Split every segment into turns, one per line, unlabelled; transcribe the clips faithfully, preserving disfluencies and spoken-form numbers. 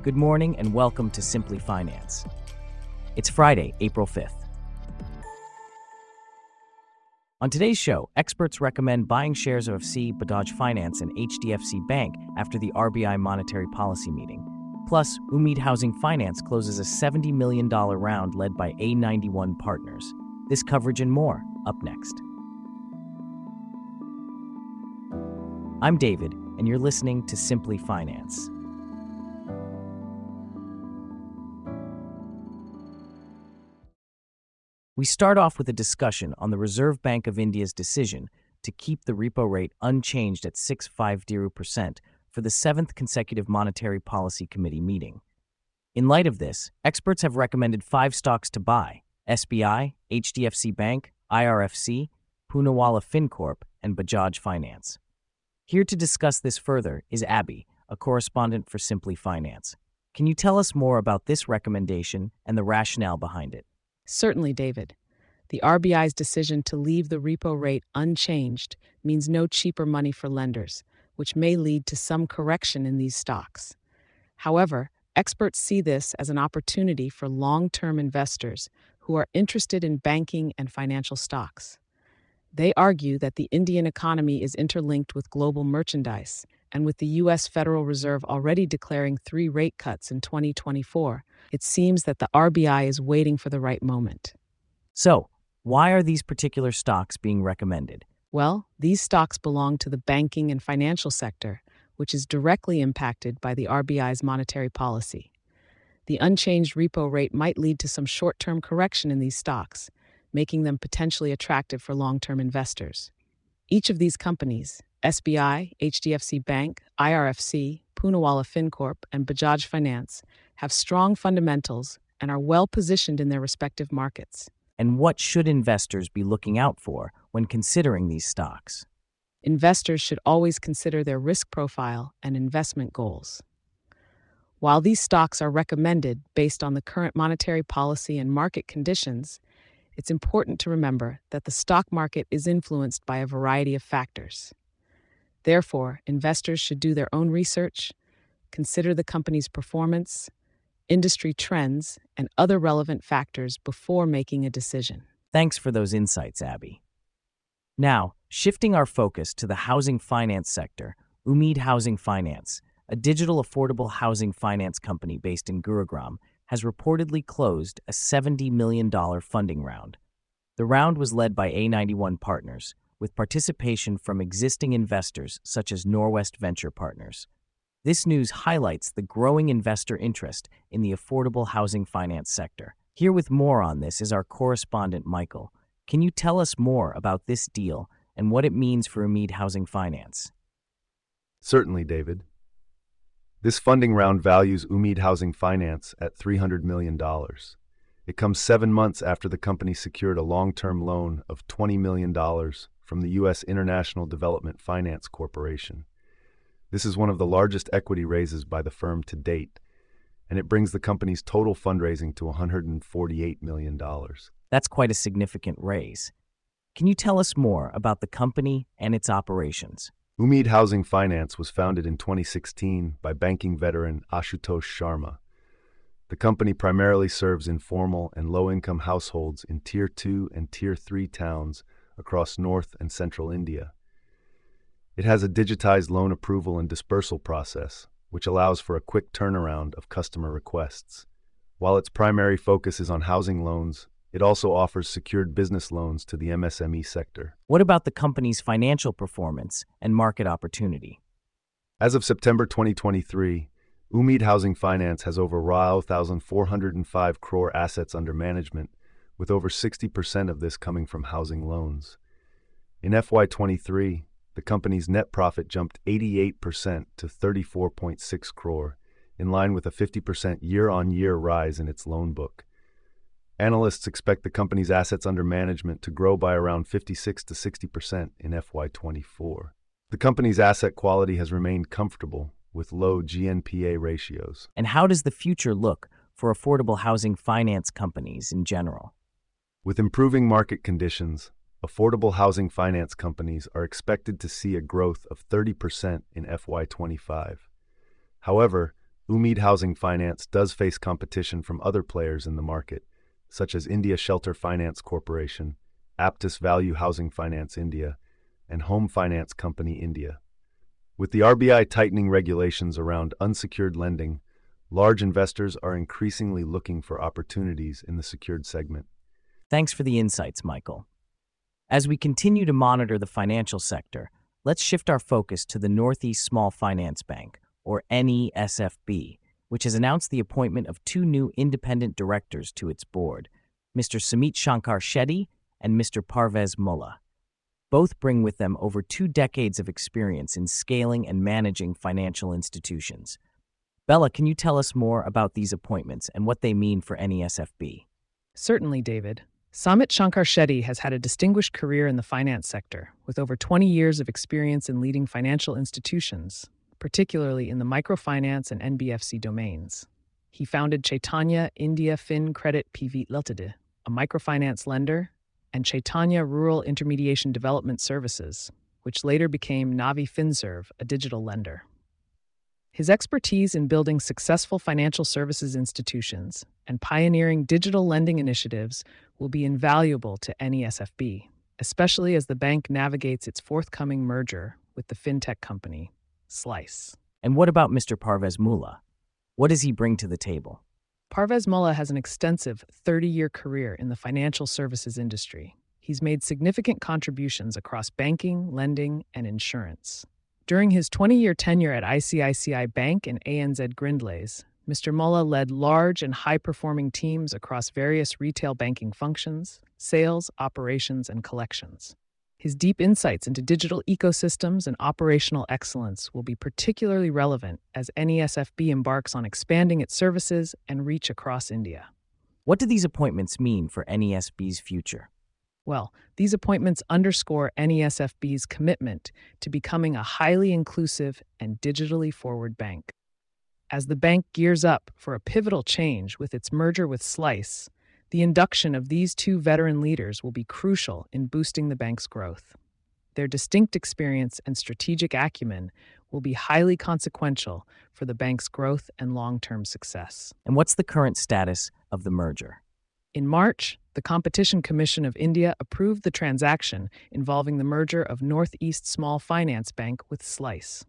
Good morning and welcome to Simply Finance. It's Friday, April fifth. On today's show, experts recommend buying shares of F C, Bajaj Finance, and H D F C Bank after the R B I monetary policy meeting. Plus, Umeed Housing Finance closes a seventy million dollars round led by A ninety-one Partners. This coverage and more, up next. I'm David, and you're listening to Simply Finance. We start off with a discussion on the Reserve Bank of India's decision to keep the repo rate unchanged at six point five zero percent for the seventh consecutive Monetary Policy Committee meeting. In light of this, experts have recommended five stocks to buy: S B I, H D F C Bank, I R F C, Poonawalla Fincorp, and Bajaj Finance. Here to discuss this further is Abby, a correspondent for Simply Finance. Can you tell us more about this recommendation and the rationale behind it?
Certainly, David. The R B I's decision to leave the repo rate unchanged means no cheaper money for lenders, which may lead to some correction in these stocks. However, experts see this as an opportunity for long-term investors who are interested in banking and financial stocks. They argue that the Indian economy is interlinked with global merchandise, and with the U S Federal Reserve already declaring three rate cuts in twenty twenty-four, it seems that the R B I is waiting for the right moment.
So, why are these particular stocks being recommended?
Well, these stocks belong to the banking and financial sector, which is directly impacted by the R B I's monetary policy. The unchanged repo rate might lead to some short-term correction in these stocks, making them potentially attractive for long-term investors. Each of these companies, S B I, H D F C Bank, I R F C, Poonawalla Fincorp, and Bajaj Finance, have strong fundamentals and are well positioned in their respective markets.
And what should investors be looking out for when considering these stocks?
Investors should always consider their risk profile and investment goals. While these stocks are recommended based on the current monetary policy and market conditions, it's important to remember that the stock market is influenced by a variety of factors. Therefore, investors should do their own research, consider the company's performance, industry trends, and other relevant factors before making a decision.
Thanks for those insights, Abby. Now, shifting our focus to the housing finance sector, Umeed Housing Finance, a digital affordable housing finance company based in Gurugram, has reportedly closed a seventy million dollars funding round. The round was led by A ninety-one Partners, with participation from existing investors such as Norwest Venture Partners. This news highlights the growing investor interest in the affordable housing finance sector. Here with more on this is our correspondent, Michael. Can you tell us more about this deal and what it means for Umeed Housing Finance?
Certainly, David. This funding round values Umeed Housing Finance at three hundred million dollars. It comes seven months after the company secured a long-term loan of twenty million dollars from the U S International Development Finance Corporation. This is one of the largest equity raises by the firm to date, and it brings the company's total fundraising to one hundred forty-eight million dollars.
That's quite a significant raise. Can you tell us more about the company and its operations?
Umeed Housing Finance was founded in twenty sixteen by banking veteran Ashutosh Sharma. The company primarily serves informal and low-income households in Tier two and Tier three towns across North and Central India. It has a digitized loan approval and dispersal process, which allows for a quick turnaround of customer requests. While its primary focus is on housing loans, it also offers secured business loans to the M S M E sector.
What about the company's financial performance and market opportunity?
As of September twenty twenty-three, Umeed Housing Finance has over one thousand four hundred five crore assets under management, with over sixty percent of this coming from housing loans. In F Y twenty-three, the company's net profit jumped eighty-eight percent to thirty-four point six crore, in line with a fifty percent year-on-year rise in its loan book. Analysts expect the company's assets under management to grow by around fifty-six to sixty percent in F Y twenty-four. The company's asset quality has remained comfortable, with low G N P A ratios.
And how does the future look for affordable housing finance companies in general?
With improving market conditions, affordable housing finance companies are expected to see a growth of thirty percent in F Y twenty-five. However, Umeed Housing Finance does face competition from other players in the market, such as India Shelter Finance Corporation, Aptus Value Housing Finance India, and Home Finance Company India. With the R B I tightening regulations around unsecured lending, large investors are increasingly looking for opportunities in the secured segment.
Thanks for the insights, Michael. As we continue to monitor the financial sector, let's shift our focus to the Northeast Small Finance Bank, or N E S F B, which has announced the appointment of two new independent directors to its board, Mister Sumit Shankar Shetty and Mister Parvez Mullah. Both bring with them over two decades of experience in scaling and managing financial institutions. Bella, can you tell us more about these appointments and what they mean for N E S F B?
Certainly, David. Sumit Shankar Shetty has had a distinguished career in the finance sector, with over twenty years of experience in leading financial institutions, particularly in the microfinance and N B F C domains. He founded Chaitanya India Fin Credit P V Limited, a microfinance lender, and Chaitanya Rural Intermediation Development Services, which later became Navi FinServe, a digital lender. His expertise in building successful financial services institutions and pioneering digital lending initiatives will be invaluable to N E S F B, especially as the bank navigates its forthcoming merger with the fintech company, Slice.
And what about Mister Parvez Mullah? What does he bring to the table?
Parvez Mullah has an extensive thirty-year career in the financial services industry. He's made significant contributions across banking, lending, and insurance. During his twenty-year tenure at I C I C I Bank and A N Z Grindlays, Mister Mullah led large and high-performing teams across various retail banking functions, sales, operations, and collections. His deep insights into digital ecosystems and operational excellence will be particularly relevant as N E S F B embarks on expanding its services and reach across India.
What do these appointments mean for N E S B's future?
Well, these appointments underscore N E S F B's commitment to becoming a highly inclusive and digitally forward bank. As the bank gears up for a pivotal change with its merger with Slice, the induction of these two veteran leaders will be crucial in boosting the bank's growth. Their distinct experience and strategic acumen will be highly consequential for the bank's growth and long-term success.
And what's the current status of the merger?
In March, the Competition Commission of India approved the transaction involving the merger of Northeast Small Finance Bank with Slice.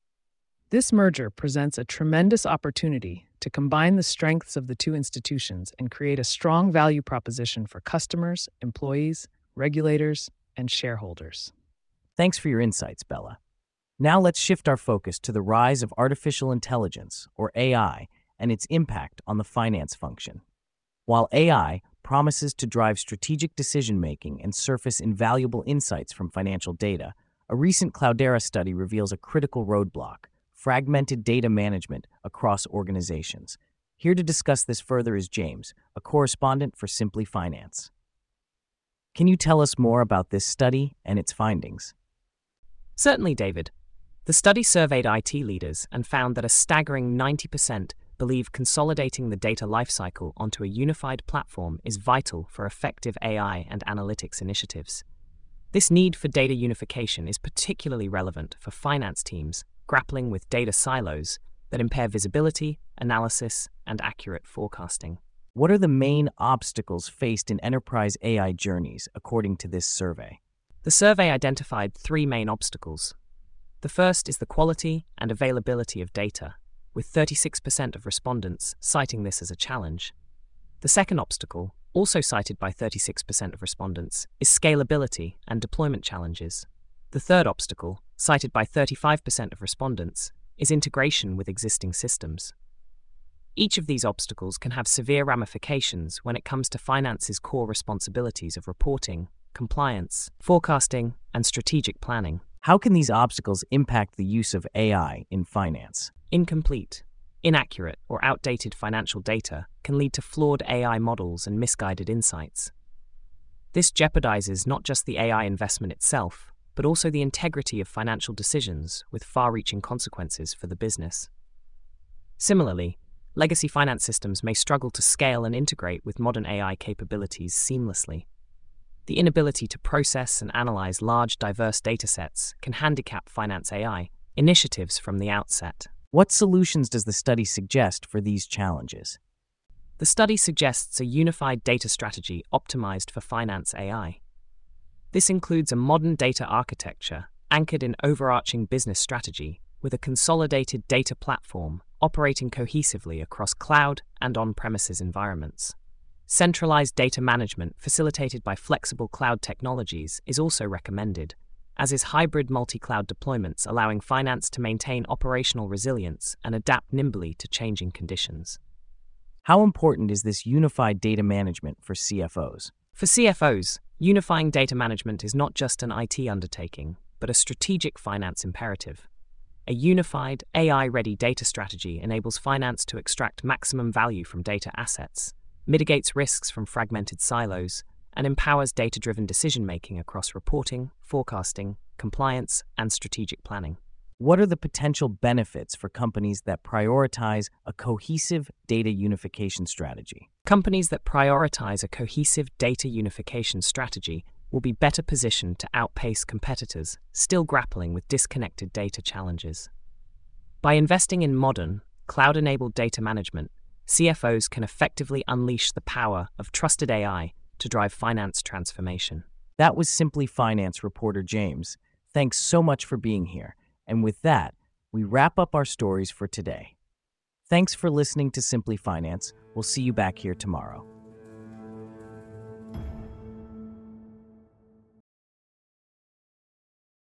This merger presents a tremendous opportunity to combine the strengths of the two institutions and create a strong value proposition for customers, employees, regulators, and shareholders.
Thanks for your insights, Bella. Now let's shift our focus to the rise of artificial intelligence, or A I, and its impact on the finance function. While A I promises to drive strategic decision-making and surface invaluable insights from financial data, a recent Cloudera study reveals a critical roadblock: fragmented data management across organizations. Here to discuss this further is James, a correspondent for Simply Finance. Can you tell us more about this study and its findings?
Certainly, David. The study surveyed I T leaders and found that a staggering ninety percent believe consolidating the data lifecycle onto a unified platform is vital for effective A I and analytics initiatives. This need for data unification is particularly relevant for finance teams grappling with data silos that impair visibility, analysis, and accurate forecasting.
What are the main obstacles faced in enterprise A I journeys, according to this survey?
The survey identified three main obstacles. The first is the quality and availability of data, with thirty-six percent of respondents citing this as a challenge. The second obstacle, also cited by thirty-six percent of respondents, is scalability and deployment challenges. The third obstacle, cited by thirty-five percent of respondents, is integration with existing systems. Each of these obstacles can have severe ramifications when it comes to finance's core responsibilities of reporting, compliance, forecasting, and strategic planning.
How can these obstacles impact the use of A I in finance?
Incomplete, inaccurate, or outdated financial data can lead to flawed A I models and misguided insights. This jeopardizes not just the A I investment itself, but also the integrity of financial decisions with far-reaching consequences for the business. Similarly, legacy finance systems may struggle to scale and integrate with modern A I capabilities seamlessly. The inability to process and analyze large, diverse datasets can handicap finance A I initiatives from the outset.
What solutions does the study suggest for these challenges?
The study suggests a unified data strategy optimized for finance A I. This includes a modern data architecture anchored in overarching business strategy with a consolidated data platform operating cohesively across cloud and on-premises environments. Centralized data management facilitated by flexible cloud technologies is also recommended, as is hybrid multi-cloud deployments allowing finance to maintain operational resilience and adapt nimbly to changing conditions.
How important is this unified data management for C F Os?
For C F Os, unifying data management is not just an I T undertaking, but a strategic finance imperative. A unified, A I-ready data strategy enables finance to extract maximum value from data assets, mitigates risks from fragmented silos, and empowers data-driven decision-making across reporting, forecasting, compliance, and strategic planning.
What are the potential benefits for companies that prioritize a cohesive data unification strategy?
Companies that prioritize a cohesive data unification strategy will be better positioned to outpace competitors still grappling with disconnected data challenges. By investing in modern, cloud-enabled data management, C F Os can effectively unleash the power of trusted A I to drive finance transformation.
That was Simply Finance reporter James. Thanks so much for being here. And with that, we wrap up our stories for today. Thanks for listening to Simply Finance. We'll see you back here tomorrow.